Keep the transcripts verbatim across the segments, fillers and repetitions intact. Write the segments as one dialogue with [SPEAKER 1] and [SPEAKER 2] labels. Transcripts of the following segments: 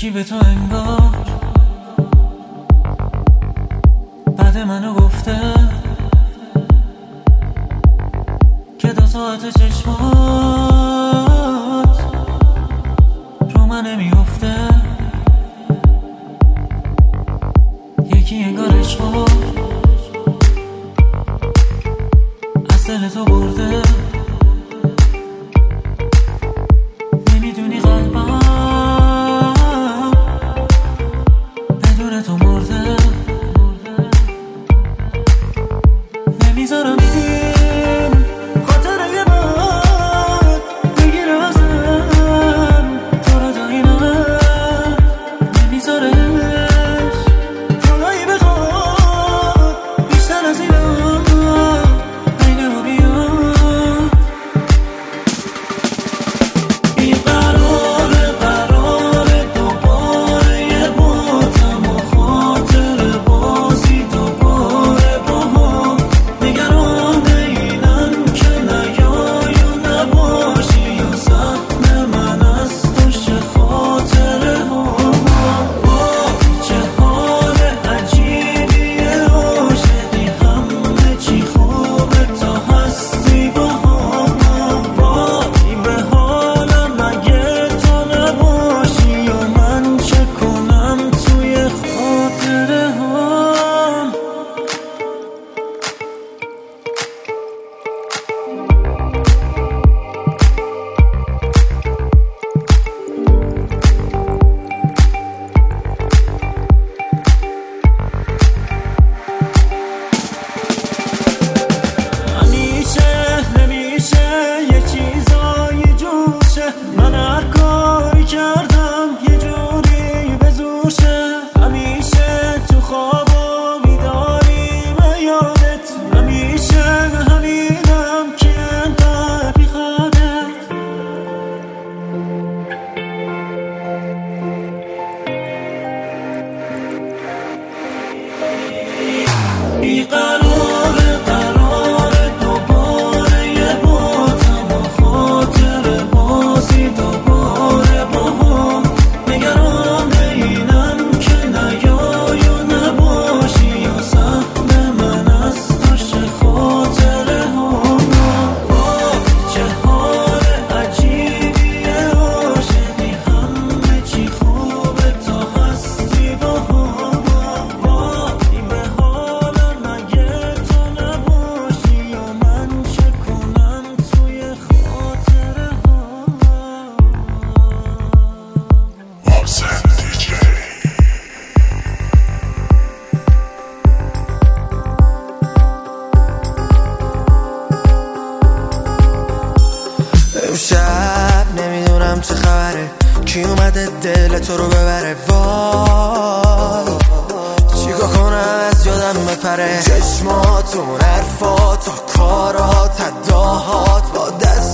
[SPEAKER 1] یکی به تو انگار بعد منو گفته که دو ساعت چشمات رو من نمیفته. یکی انگار عشقو از دل تو برده، نمیدونی قلبم بدون تو مرده. نمیذارم این خاطره یه باد بگیره ازم تو رو تا این حد. نمیذارش جدایی بخواد بیشتر از اینا بین ما بیاد. این قراره قراره دوباره یه باتم و خاطر بازی دوباره با هم. نگران اینم که نیای و نباشی یا سهم من از تو شه خاطره ها. چه حال عجیبیه عاشقی، همه چی خوبه تا هستی با هم. وای به حالم اگه تو نباشی یا من چه کنم توی خاطره هم. همیشه نمیشه یه چیزایی جوشه، من هر کاری کردم یه جوری به زورشه. همیشه تو خواب و بیداریم یادت، همیشه همینم که انقدر بیخوادت. بیقراره قراره دوباره یه باتم و خاطر بازی دوباره با هم. نگران اینم که نیای و نباشی یا سهم من از تو شه خاطره ها. وای چه حال عجیبیه عاشقی، همه چی خوبه تا هستی با هم. وای به حالم اگه تو نباشی یا من چه کنم توی خاطره ها.
[SPEAKER 2] Offset دی جی.
[SPEAKER 3] امشب نمیدونم چه خبره، کی اومده دل تو رو ببره. وای چیکار کنم از یادم بپره. چشماتون، حرفات، کارات، اداهات با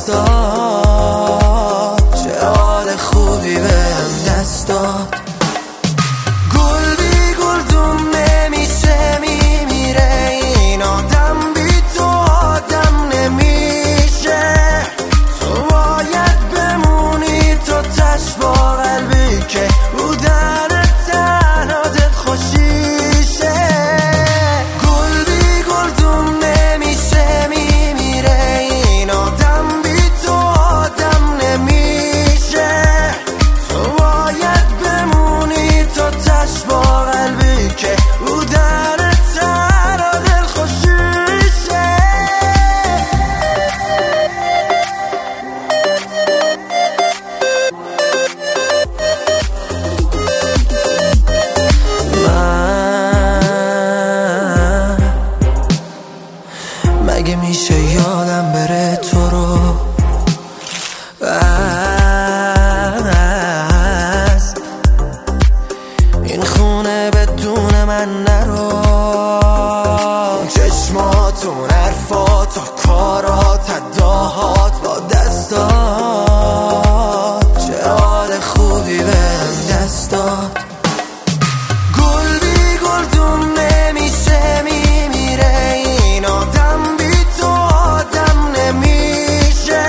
[SPEAKER 3] دستات، چه حال خوبی بهم دست داد. گل بی گلدون نمیشه میمیره، این آدم بی تو آدم نمیشه. تو باید بمونی تو تش با قلبی که رو در تنها دل خوشیشه. گل بی گلدون نمیشه میمیره، این آدم بی تو آدم نمیشه. تو باید بمونی تو تش با قلبی که رو در تنها دل خوشیشه. من مگه میشه یادم بره تو رو از این خونه بدون من نرو. چشماتون، حرفات، کارات، اداهات با دستات، چه حال خوبی بهم دست داد. گل بی گلدون نمیشه میمیره، این آدم بی تو آدم نمیشه.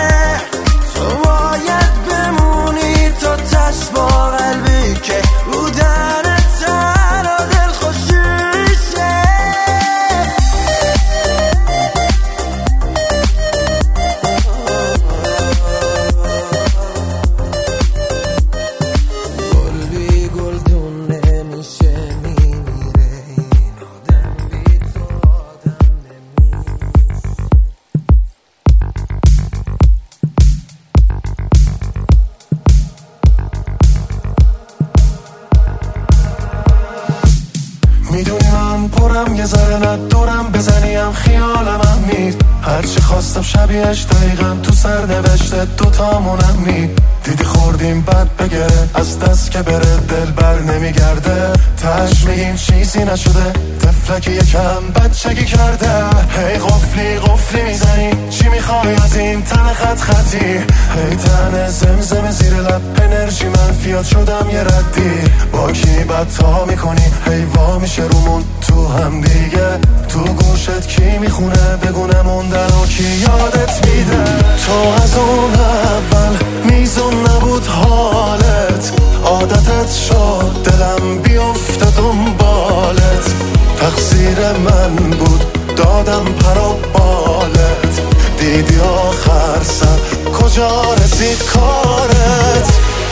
[SPEAKER 4] هرچی خواستم شبیهش دقیقا تو سر نوشته دوتامونم می دیدی خوردیم بد بگه از دست که بره دل بر نمیگرده تش میگیم چیزی نشده طفلکی یکم بچگی کرده هی قفلی قفلی میزنی چی میخوای از این تن خط خطی هی تن زمزم زیر لب انرژی منفیات شدم یه ردی با کی بدتا میکنی هی وا میشه رومون تو هم دیگه تو گوشت کی میخونه بگونه موندن و کی یادت میده تو از اون اول میزون نبود حالت عادتت شد دلم بیفته دنبالت تقصیر من بود دادم پر و بالت دیدی آخر سر کجا رسید کارت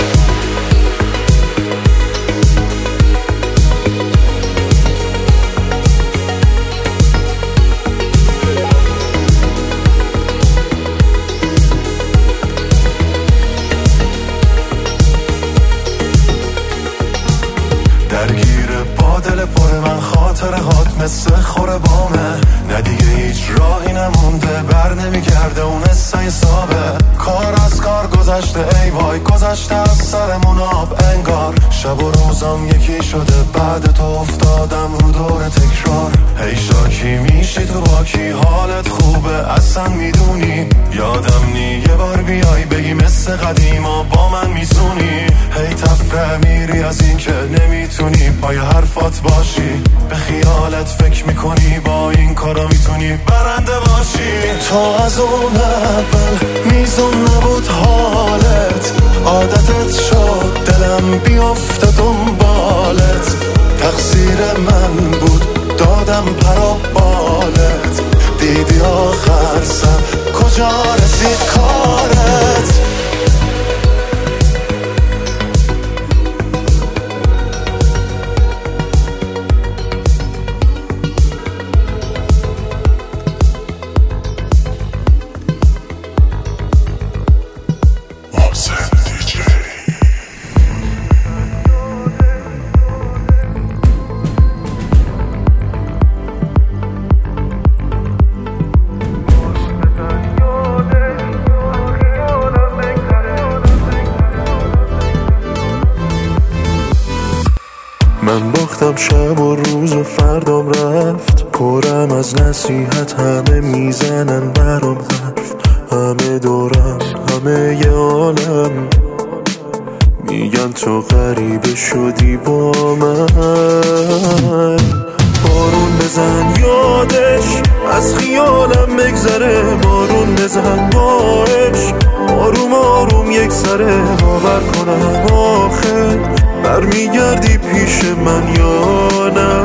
[SPEAKER 4] درگیر با دل پر من خاطره هات مثل خوره بامه نه دیگه هیچ راهی نمونده بر نمیگرده اون حسای سابه کار از کار گذشته ای وای گذشته از سرمون آب انگار شب و روزم یکی شده بعد تو افتادم رو دور تکرار هی شاکی میشی تو با کی حالت خوبه اصلا میدونی یادم نی یه بار بیای بگی مثل قدیما با من میزونی هی تفره میری از این که نمیتونی پای حرفات باشی به خیالت فکر میکنی با این کارا میتونی برنده باشی تو از اون اول میزون نبود حالت عادتت شد دلم بیفته دنبالت تقصیر من بود دادم پر و بالت دیدی آخر سر کجا رسید کارت من باختم شب و روز و فردام رفت پرم از نصیحت همه میزنن برام حرف همه دورم همه ی عالم میگن تو غریبه شدی با من بارون بزن یادش از خیالم بگذره بارون بزن باش آروم آروم یک سره باور کنم آخه برمیگردی پیش من یا نه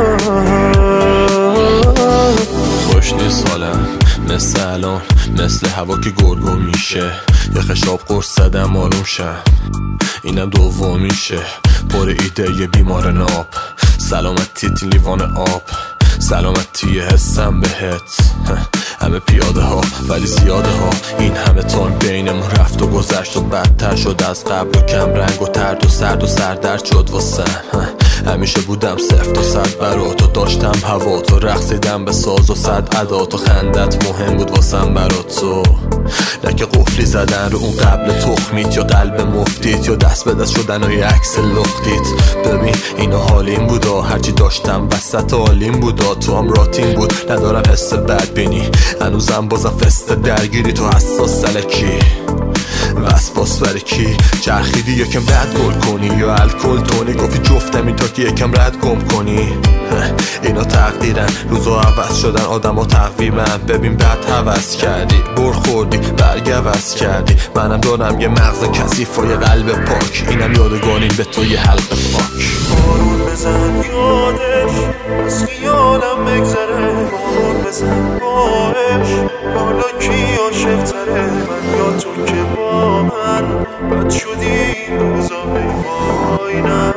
[SPEAKER 5] خوش نیست حالم مثل الان مثل هوا که گرگو میشه یه خشاب قرص زدم آروم شم اینم دومیشه پر ایده یه بیمار ناب سلامتی لیوان آب سلامتی حسم بهت همه پیاده ها ولی زیاده ها این همه تایم بینمون رفت و گذشت و بدتر شد از قبل و کم رنگ و ترد و سرد و سردرد شد واسم همیشه بودم سفت و سرد برات و داشتم هوا تو رقصیدم به ساز و صد عدات و خندت مهم بود واسم برات تو نکه قفلی زدن رو اون قبل تخمیت یا قلب مفتیت یا دست به دست شدن و یه عکس لختیت ببین اینا حالیم بودا هرچی داشتم وسط حالیم بودا تو هم راتین بود ندارم حس بد بینی هنوزم بازم فست درگیری تو حساس سلکی وسواس برای کی چرخیدی یکم رد گل کنی یا الکل تونی گفتی جفتم این تا که یکم رد گم کنی اینا تقدیرن روزا عوض شدن آدم ها تقویمن ببین بد حوض کردی بر خوردی برگ عوض کردی منم دارم یه مغز کثیف و یه قلب پاک اینم یادگانیم به تو یه حلق فاک
[SPEAKER 4] بارون بزن یادش از خیالم بگذره بارون بزن باش حالا کی عاشق تره من یا تو که با من بد شدی این روزا وای نه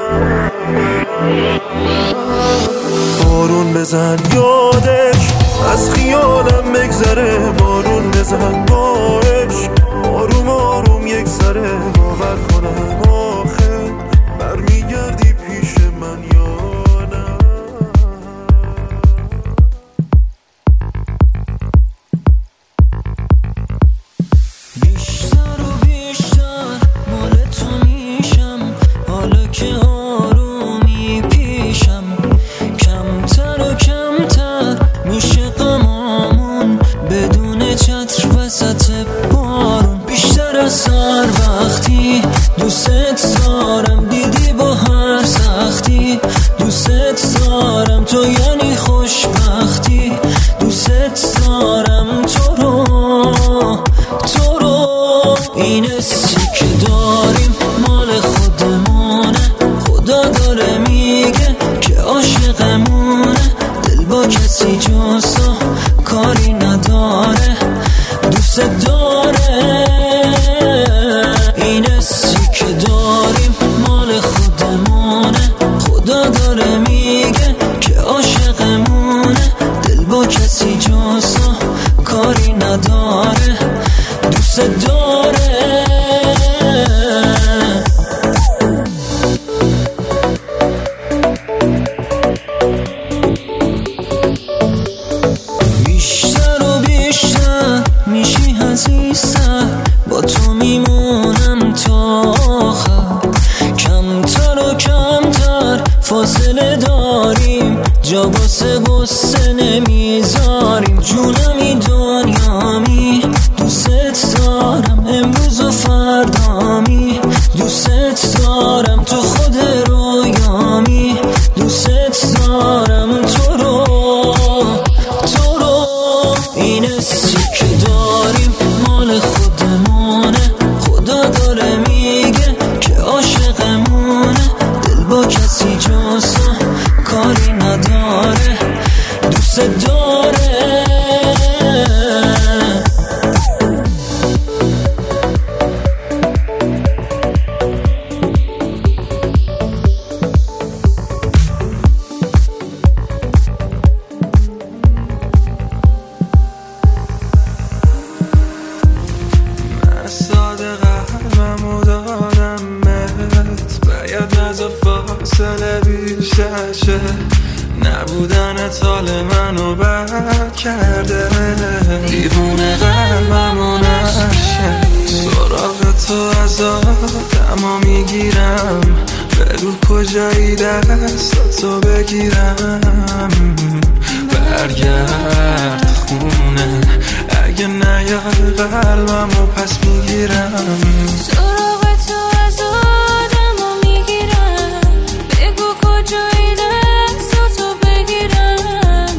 [SPEAKER 4] بارون بزن یادش از خیالم بگذره بارون بزن باش آروم آروم یک سره باور کنم آخه برمیگردی پیش من یا نه
[SPEAKER 1] دوست داره. این حسی که داریم مال خودمونه، خدا داره میگه که عاشقمونه. دل با کسی جز تو کاری نداره، دوست داره. بیشتر و بیشتر میشی عزیزتر، با تو میمونم تا آخر. کمتر و کمتر فاصله داریم، جا واسه غصه نمیذاریم. جونمی دنیامی دوست دارم، امروز و فردامی دوست دارم. تو خود رویامی دوست دارم، تو رو تو رو. این حسی که داریم مال خودمونه، خدا داره میگه که عاشقمونه. دل با کسی جز تو کاری نداره، دوست داره.
[SPEAKER 6] ساده قلبمو دادم بهت، باید از فاصله بیشتر شه. نبودنت حال منو بد کرده، دیوونه قلبمو نشه. سراغ تو از آدمو میگیرم، بگو کجایی دستاتو بگیرم. برگرد خونه، اگه نیای قلبمو پس میگیرم.
[SPEAKER 7] سراغ تو از آدمو میگیرم، بگو کجایی دستاتو بگیرم.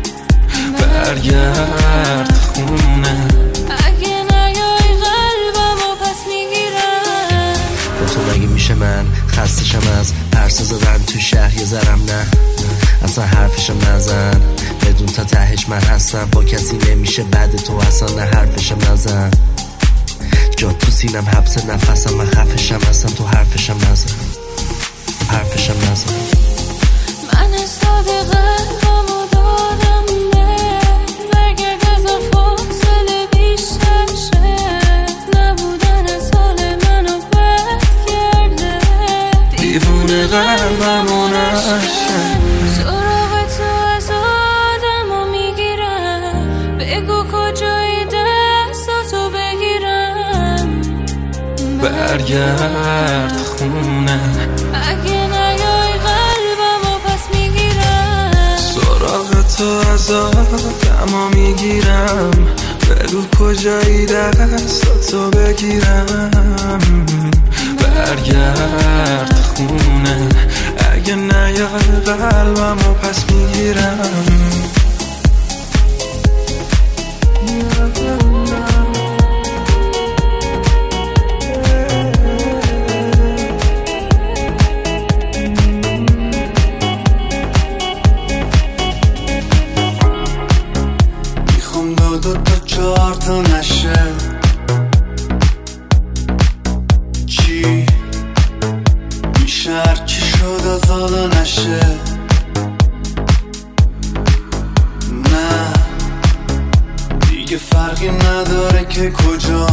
[SPEAKER 6] برگرد خونه،
[SPEAKER 7] اگه نیای قلبمو پس میگیرم.
[SPEAKER 3] با تو مگه میشه من خستشم از پرسه زدن تو شهر، یه ذرم نه اصلا حرفشم نزن. بدون تا تهش من هستم، با کسی نمیشه بعد تو اصلا نه حرفشم نزن. جا تو سینم حبس نفسم، من خفشم هستم تو حرفشم نزن، حرفشم نزن.
[SPEAKER 7] من استاده قلبمو دادم بهت، برگرد از آن فاصله بیشتر شه. نبودن از حال منو بد کرده،
[SPEAKER 6] دیوونه قلبمو نشه.
[SPEAKER 7] سراغ تو از آدمو میگیرم، بگو کجایی دستاتو بگیرم.
[SPEAKER 6] برگرد خونه،
[SPEAKER 7] اگه نیای قلبمو پس میگیرم.
[SPEAKER 6] سراغ تو از آدمو میگیرم، بگو کجایی دستاتو بگیرم. برگرد خونه، اگه نیای قلبمو پس میگیرم.
[SPEAKER 8] میخوام دو دو تا چهار تا نشه. چی میشه هرچی شد از حالا نشه. نه دیگه فرقی نداره که کجا،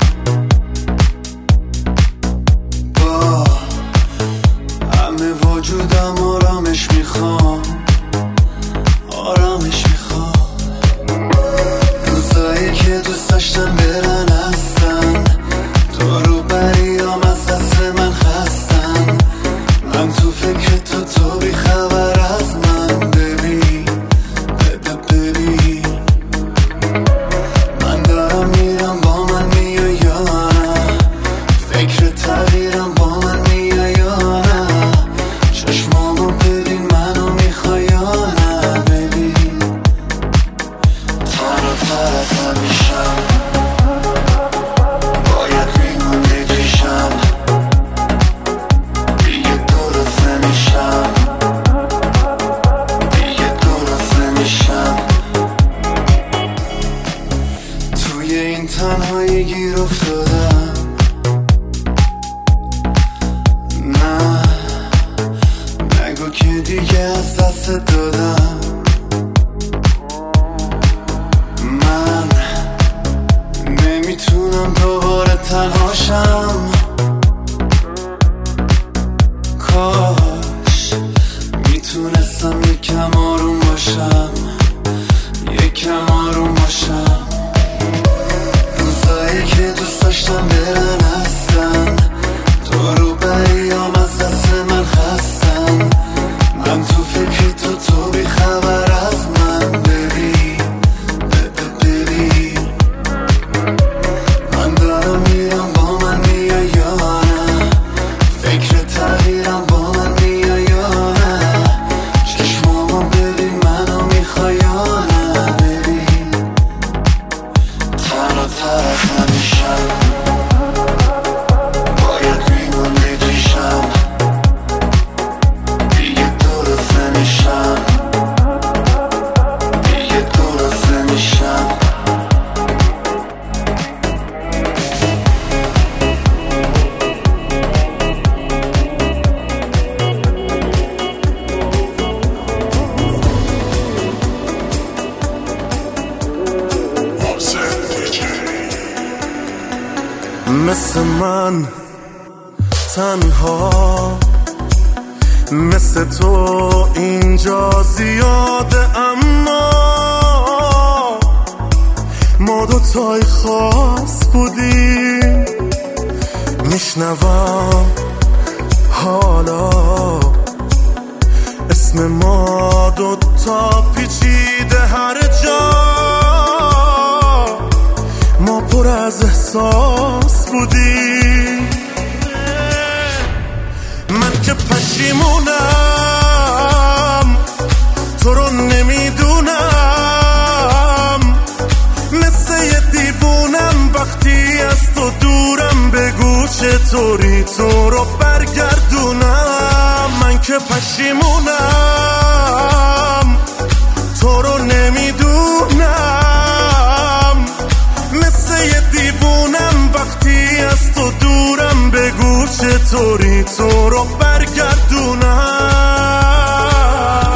[SPEAKER 8] با همه وجودم آرامش میخوام، آرامش میخوام. روزایی که دوست داشتم برن هستن، تو رو بریام از دست من خستن. من تو فکر تو، تو بی خبر از من. ببین ببین ببین، من دارم میرم با من میای توی این تنهایی گیر افتادم. نه نگو که دیگه از دست دادم. من نمیتونم دوباره تنهاشم. کاش میتونستم یکم آروم باشم، یکم آروم باشم. روزایی که دوست داشتم برن هستن، تو رو بریام از دست من خستن. من تو فکر تو تو بی خبر از من. ببین ببین من دارم میرم، با من میای یا نه؟ فکر تغییرم با من میای یا نه؟ چشمامو ببین منو میخوای یا نه؟ ببین تنها تر از همیشم، باید لیمون بکشم. دیگه درست نمیشم، دیگه درست نمیشم.
[SPEAKER 2] Offset دی جی.
[SPEAKER 4] مثل من تنها، مثل تو اینجا زیاده، اما ما دوتای خاص بودیم. میشنوم حالا اسم ما دوتا پیچیده هر جا. ما پر از احساس بودیم. من که پشیمونم، تو رو نمیدونم. مثل یه دیوونم وقتی از تو دورم. بگو چطوری تو رو برگردونم. من که پشیمونم، تو رو نمیدونم. مثل یه دیوونم وقتی از تو دورم. بگو چطوری تو رو برگردونم.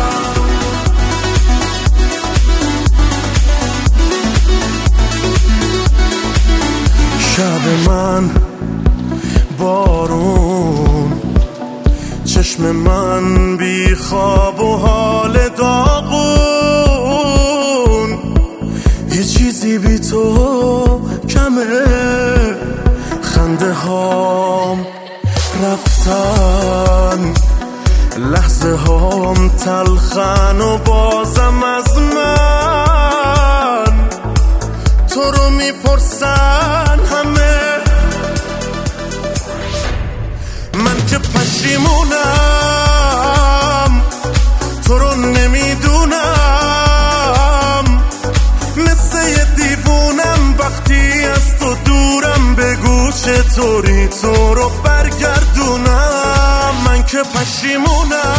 [SPEAKER 4] شب من بارون، چشم من بی خواب و حال داغون. یه چیزی بی تو کمه، خنده هام رفتن، لحظه هام تلخن و بازم از من تو رو میپرسن همه. من که پشیمونم، تو رو نمیدونم. مثل یه دیوونم وقتی از تو دورم. بگو چطوری تو رو برگردونم. من که پشیمونم،